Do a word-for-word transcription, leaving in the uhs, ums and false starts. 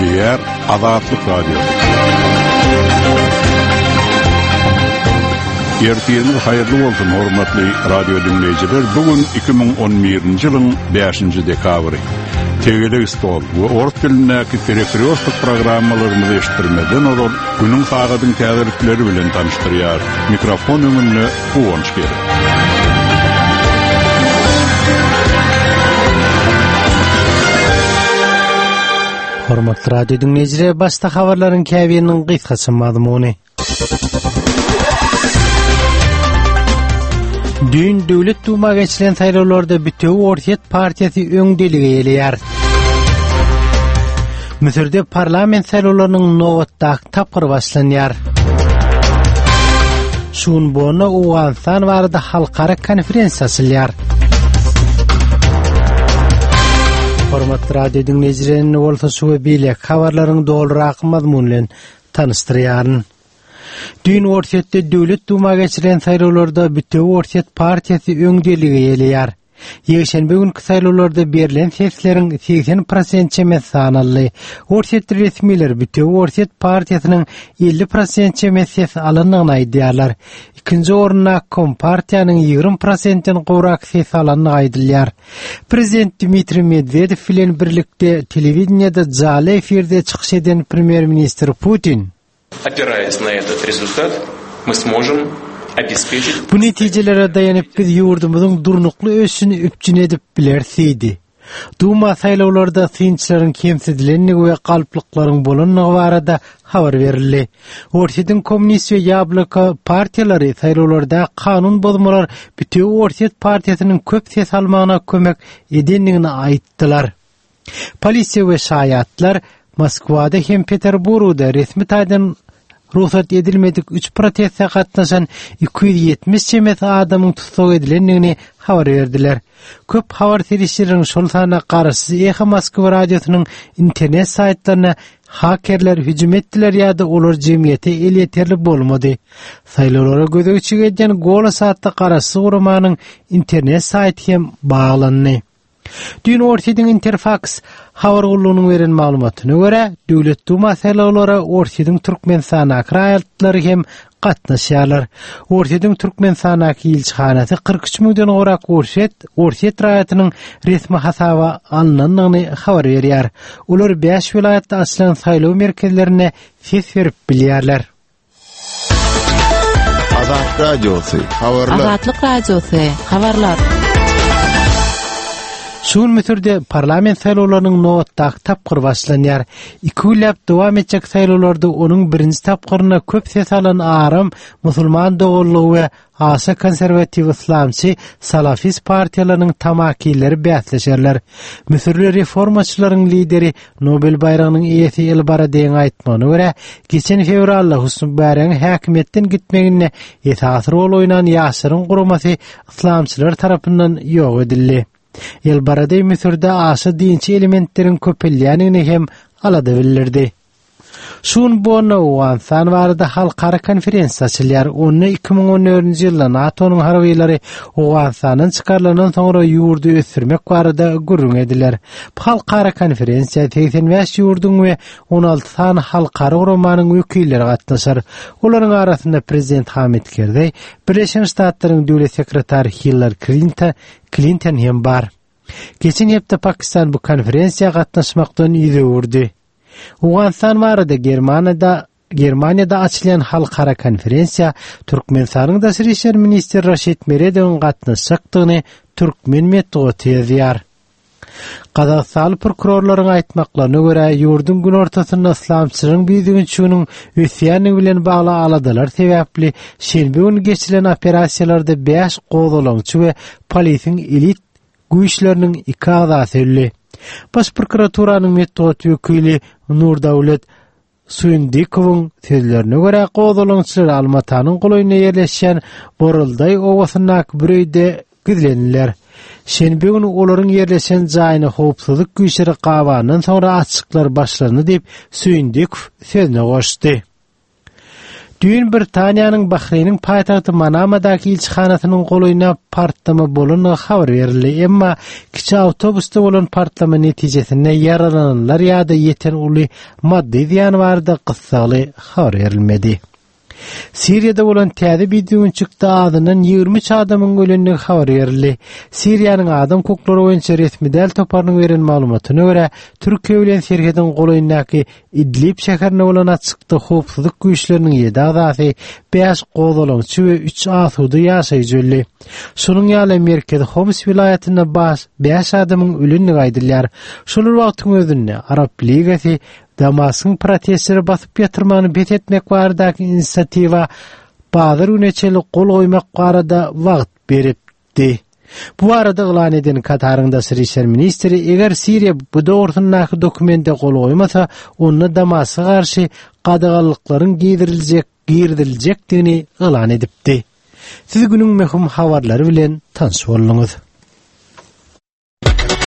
Diğer Azatlık Radyo. Ertiyeniz hayırlı olsun hormatly radio dinleyijiler. Bugün iki bin on birinji ýylyň beşinji dekabry. Tegele stol we ort dilindäki periferiostik programmalaryny eşitdirmeden olar günüň sagatyň täzelikleri bilen tanıştyrýar. Mikrofon öňünde Kuwanç gelir. Hormatly radio dinleyijiler, başda habarlaryň käbiriniň gysgasy mazmuny. Dün Döwlet Duma geçilen saýlawlarda Bütew Ortiýet partiýasy öňdeligi elýär. Misirde parlament saýlawlarynyň nowatdaky tapgyry başlanýar. Şun bonu Awganistan barada halkara konferensiýa açylýar. Hormatly radio dinleyijiler, bolsa şu bilek habarlaryň dolrak mazmuny bilen tanıştyrýaryn. Dün Ortiýetde Döwlet Duma geçiren saýlawlarda Bütew Ortiýet partiýasy öňdeligi elýär. Ýeşenbe günkü saýlawlarda berilen sesleriň seksen prosent çemes sanaldy. Ortiýet resmiler Bütew Ortiýet partiýasynyň elli prosent çemes ses alanyny aýdýarlar. İkinji oruna Kompartiýanyň ýigrim prosentden gowrak ses alanyny aýdylýar. Prezident Dmitri Medvedew bilen birlikde telewizionda jaly efirde çykyş eden premier minister Putin, опираясь на этот результат, мы сможем обеспечить... Bu netijelere dayanıp biz yurdumuzun durnuklu ösünü üpçün edip bilersiydi. Duma saýlawlarda synçlaryň kemsedilenligi we galplyklaryň bolanlygy barada habar berildi. Ortiýetiň kommunist we ýablaka partiýalary saýlawlarda kanun bozmalar Bütew Ortiýet partiýasynyň köp ses almagyna kömek edenligini aýtdylar. Polisiýa we şaýatlar Moskwada hem Peterburgda resmi taýdan ruhsat edilmedik üç protestde gatnaşan iki yüz ýetmiş çemes adamyň tutuk edilenligini habar berdiler. Köp habar serişleriň şol sana garaşy Eha Moskwa radiosynyň internet saýtlaryna hakerler hüjüm etdiler ýa-da olar jemgyýete el ýeterli bolmady. Saýlawlara gödökçi geden Gola saatda garaşy urmanyň internet saýty hem baglandy. Dün Ortiýetiň Interfax habar gullugynyň beren maglumatyna görä, Döwlet Duma saýlawlara Ortiýetiň türkmen sanak raýatlary hem gatnaşýarlar. Ortiýetiň türkmen sanak ilçihanasy kırk üç miňden gowrak Ortiýet, Ortiýet raýatynyň resmi hasaba alnanyny habar berýär. Ular beş vilayatda açylan saýlaw merkezlerine ses berip bilýärler. Azat Radyosu habarlar. Azatlyk Radyosu habarlar. Şun mütürde parlament saýlawlarynyň nowatdaky tapgyry başlanýar. iki ýyl dowam etjek saýlawlarda onuň birinji tapgyryna köp ses alan Aram, musulman dogullugy we asa konserwativ islamçy salafist partiýalarynyň tamakilleri bäsleşerler. Müsürli reformaçylaryň lideri Nobel bayragynyň eýesi Elbaradyň aýtmagyna görä, geçen fevralda Husn Mubarakň häkimetden gitmegine esas rol oýnan ýaşyryň guramasy islamçylar tarapyndan ýok edildi. Elbaraday Müsürde aşy dinçi elementleriň köpelýänini hem alady bildirdi. Şun bonu Awganistan barada halkara konferensiýa açylýar. Onu iki bin on dördünji ýylda NATO'nyň harbiýleri Awganistanyň çykarlanan soňra ýurdu ösürmek barada gurrun ediler. Bu halkara konferensiýa seksen beş ýurduň we on alty sany halkara uramanyň wekilleri gatnaşar. Olaryň arasynda prezident Hamid Karzai, Birleşen Ştatlaryň döwlet sekretary Hillary Clinton, Clinton hem bar. Geçen ýapda Pakistan bu konferensiýa gatnaşmakdan ýüzürdi. Awganistan barada Germaniýada Germaniýada açylan halkara konferensiýa Türkmenistanyň daşary işler ministri Raşid Meredowyň gatnaşykdygyny türkmen metodi ýazýar. Gazakystan prokurorlaryň aýtmaklaryna görä, ýurdun gün ortasynda islamçylaryň büýüdügünçüniň üsýany bilen bagly aladalar sebäpli şenbe günü geçilen operasiýalarda beş gozalaňçy we polisiň elit güýçleriniň iki agzasy öldü. Baş prokuraturanyň metod wekili Nurdawlet Suyundikowyň sözlerine görä, gozalaňçylar Almatanyň goýunyna ýerleşen Borulday owasyna bir öýde gizlendiler. Şenbe günü olaryň ýerleşen jaýyna howpsuzlyk güýçleri gabandan soňra açyklar başlandy diýip Suyundikow sözüne goşdy. Dün Britaniýanyň Bahreýniň paýtagty Manamadaky ilçihanasynyň goloýuna partlama bolan habar berildi. Emma kiçi awtobusda bolan partlama netijesinde yaralananlar ýa-da ýeten uly maddi ziýan bardy gyssaly habar berilmedi. Siriýada bolan täze bidiýon çykdy, adynyň ýigirme üç adamyň ölenligi habar berildi. Siriýanyň adam hukuklary boýunça resmi däl toparlyň beren maglumatyna görä, Türkiýe bilen Serhedin goloýundaky Idlib şäherine bolan açykda howpsuzlyk güýçleriniň ýedi agzasy beş gozalançy we üç asudy ýaşaýjyly. Şonuň ýaly merkez Homs vilayatyna bas beş adamyň ölenligi aýdylýar. Şol wagtyň özünde Arab Ligasy Damaskyň protestleri basyp ýatyrmany bet etmek baradaky inisiativa bazar üneçeli gol goýmak barada wagt beripdi. Bu arada ýylan eden Katarynda Siriýa ministri eger Siriýa bu dogrusundaky dokumente gol goýmasa, onda Damaska garşy gadagalyklaryň giydiriljek, girdiriljekdigini ýylan edipdi. Siz günüň möhüm habarlary bilen tanış bolduňyz.